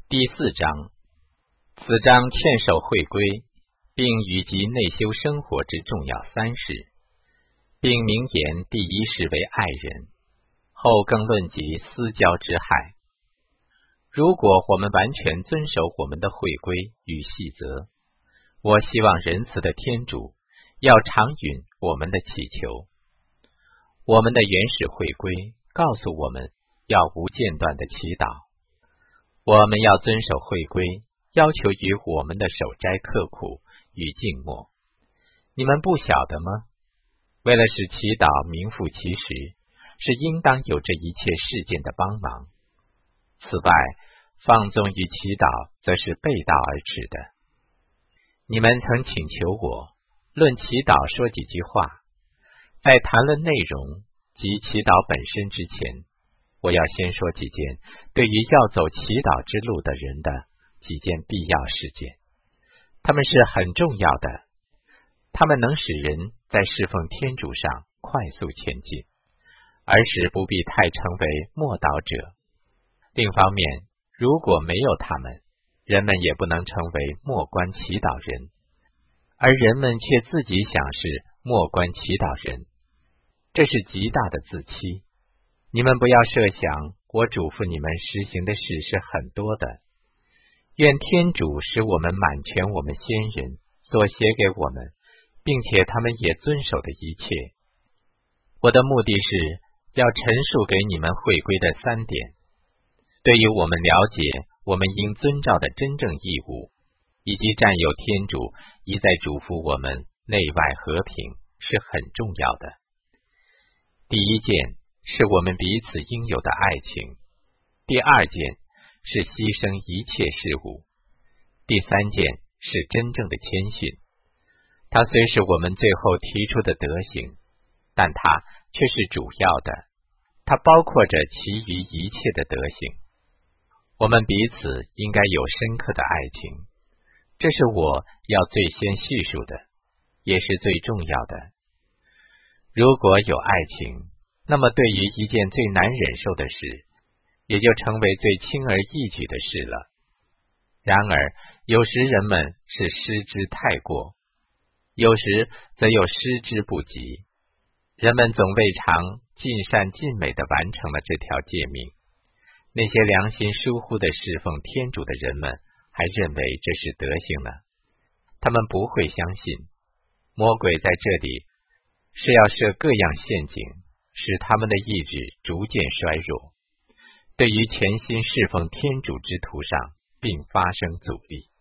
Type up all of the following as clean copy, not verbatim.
第4章，此章劝守会规，并语及内修生活之重要3事，并明言第1事为爱人，后更论及私交之害。如果我们完全遵守我们的会规与细则，我希望仁慈的天主要常允我们的祈求。我们的原始会规告诉我们要无间断的祈祷。我们要遵守会规，要求于我们的守斋刻苦与静默。你们不晓得吗？为了使祈祷名副其实，是应当有这一切事件的帮忙。此外，放纵与祈祷则是背道而驰的。你们曾请求我论祈祷说几句话，在谈论内容及祈祷本身之前，我要先说几件对于要走祈祷之路的人的几件必要事件。他们是很重要的，他们能使人在侍奉天主上快速前进，而使不必太成为默祷者。另一方面，如果没有他们，人们也不能成为默观祈祷人，而人们却自己想是默观祈祷人，这是极大的自欺。你们不要设想我嘱咐你们实行的事是很多的。愿天主使我们满全我们先人所写给我们，并且他们也遵守的一切。我的目的是要陈述给你们会规的3点，对于我们了解我们应遵照的真正义务，以及占有天主一再嘱咐我们内外和平是很重要的。第1件是我们彼此应有的爱情，第2件是牺牲一切事物，第3件是真正的谦逊。它虽是我们最后提出的德行，但它却是主要的，它包括着其余一切的德行。我们彼此应该有深刻的爱情，这是我要最先叙述的，也是最重要的。如果有爱情，那么对于一件最难忍受的事，也就成为最轻而易举的事了。然而，有时人们是失之太过，有时则又失之不及。人们总未尝尽善尽美地完成了这条诫命。那些良心疏忽地侍奉天主的人们，还认为这是德行呢。他们不会相信，魔鬼在这里是要设各样陷阱，使他们的意志逐渐衰弱，对于全心侍奉天主之途上并发生阻力。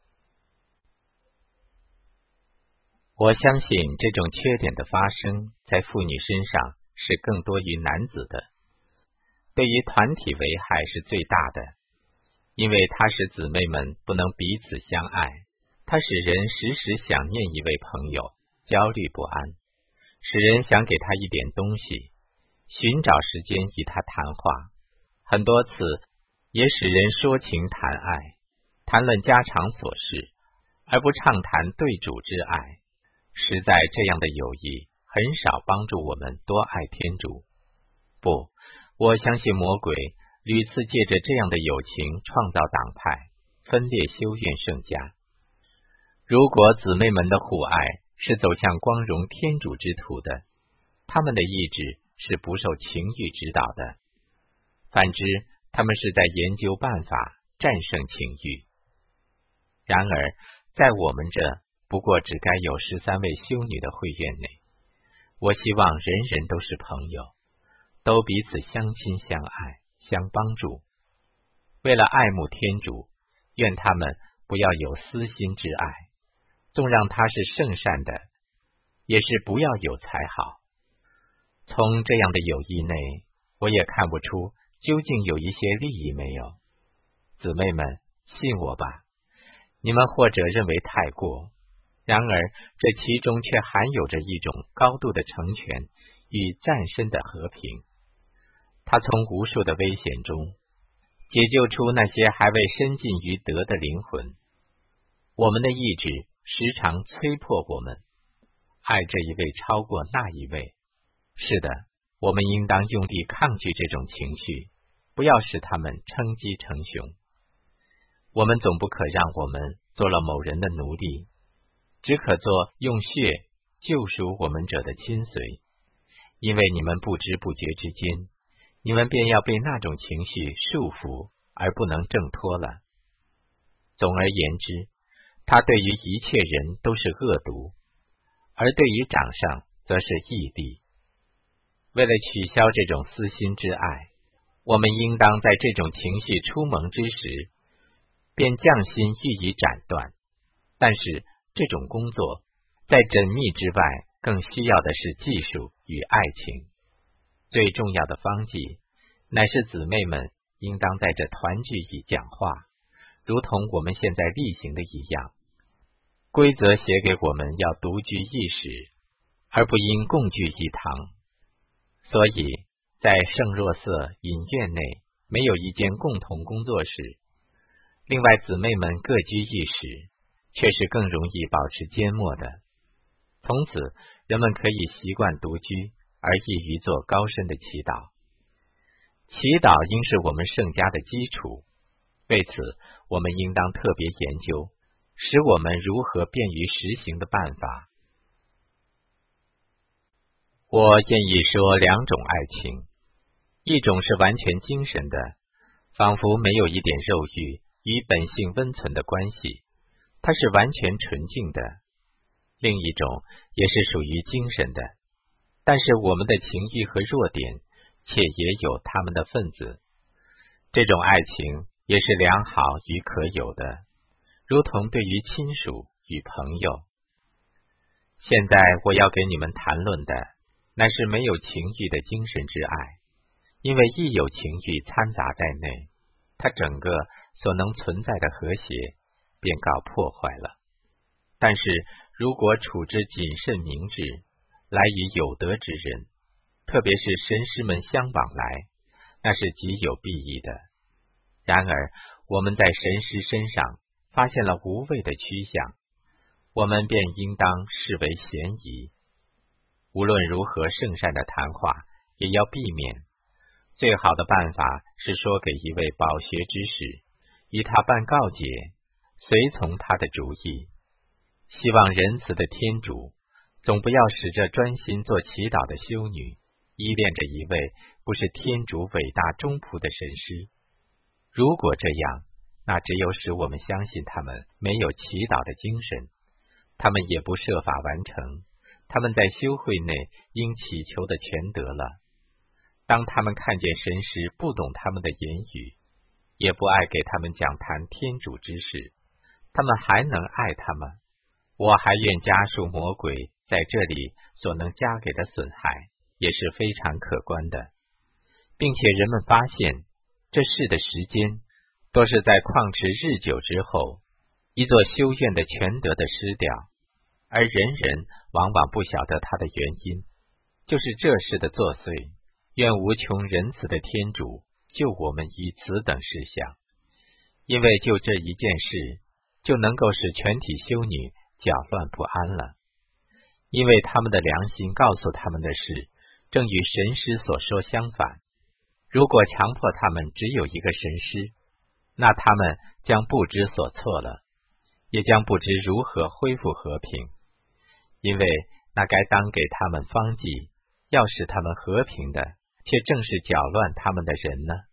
我相信这种缺点的发生在妇女身上是更多于男子的，对于团体危害是最大的，因为它使姊妹们不能彼此相爱，它使人时时想念一位朋友，焦虑不安，使人想给他一点东西，寻找时间与他谈话，很多次也使人说情谈爱，谈论家常琐事，而不畅谈对主之爱。实在这样的友谊很少帮助我们多爱天主。不，我相信魔鬼屡次借着这样的友情创造党派，分裂修院圣家。如果姊妹们的互爱是走向光荣天主之途的，他们的意志是不受情欲指导的，反之，他们是在研究办法战胜情欲。然而，在我们这不过只该有13位修女的会院内，我希望人人都是朋友，都彼此相亲相爱，相帮助。为了爱慕天主，愿他们不要有私心之爱，纵让他是圣善的，也是不要有才好。从这样的友谊内，我也看不出究竟有一些利益没有。姊妹们，信我吧，你们或者认为太过，然而这其中却含有着一种高度的成全与暂身的和平。他从无数的危险中解救出那些还未深进于德的灵魂。我们的意志时常催迫我们爱这一位超过那一位。是的，我们应当用力抗拒这种情绪，不要使他们称鸡成雄。 我们总不可让我们做了某人的奴隶，只可做用血救赎我们者的亲随。因为你们不知不觉之间，你们便要被那种情绪束缚，而不能挣脱了。总而言之，他对于一切人都是恶毒，而对于长上则是义利。为了取消这种私心之爱，我们应当在这种情绪出萌之时，便匠心予以斩断。但是这种工作在缜密之外，更需要的是技术与爱情。最重要的方剂，乃是姊妹们应当在这团聚以讲话，如同我们现在例行的一样。规则写给我们要独居一室，而不应共聚一堂。所以在圣若瑟隐院内没有一间共同工作室，另外姊妹们各居一室，却是更容易保持缄默的。从此人们可以习惯独居，而易于做高深的祈祷。祈祷应是我们圣家的基础，为此我们应当特别研究，使我们如何便于实行的办法。我愿意说两种爱情，一种是完全精神的，仿佛没有一点肉欲与本性温存的关系，它是完全纯净的；另一种也是属于精神的，但是我们的情欲和弱点且也有他们的分子。这种爱情也是良好与可有的，如同对于亲属与朋友。现在我要给你们谈论的乃是没有情欲的精神之爱，因为一有情欲掺杂在内，它整个所能存在的和谐便告破坏了。但是如果处之谨慎明智，来与有德之人，特别是神师们相往来，那是极有裨益的。然而我们在神师身上发现了无谓的趋向，我们便应当视为嫌疑。无论如何圣善的谈话也要避免，最好的办法是说给一位饱学之士，与他办告解，随从他的主意。希望仁慈的天主总不要使这专心做祈祷的修女依恋着一位不是天主伟大忠仆的神师。如果这样，那只有使我们相信他们没有祈祷的精神，他们也不设法完成他们在修会内应祈求的全得了。当他们看见神师不懂他们的言语，也不爱给他们讲谈天主之事，他们还能爱他们。我还愿加数魔鬼在这里所能加给的损害也是非常可观的，并且人们发现这事的时间都是在旷持日久之后，一座修院的全德的失掉，而人人往往不晓得它的原因，就是这事的作祟。愿无穷仁慈的天主救我们于此等事项，因为就这一件事就能够使全体修女搅乱不安了。因为他们的良心告诉他们的事正与神师所说相反，如果强迫他们只有一个神师，那他们将不知所措了，也将不知如何恢复和平。因为那该当给他们方剂，要使他们和平的，却正是搅乱他们的人呢。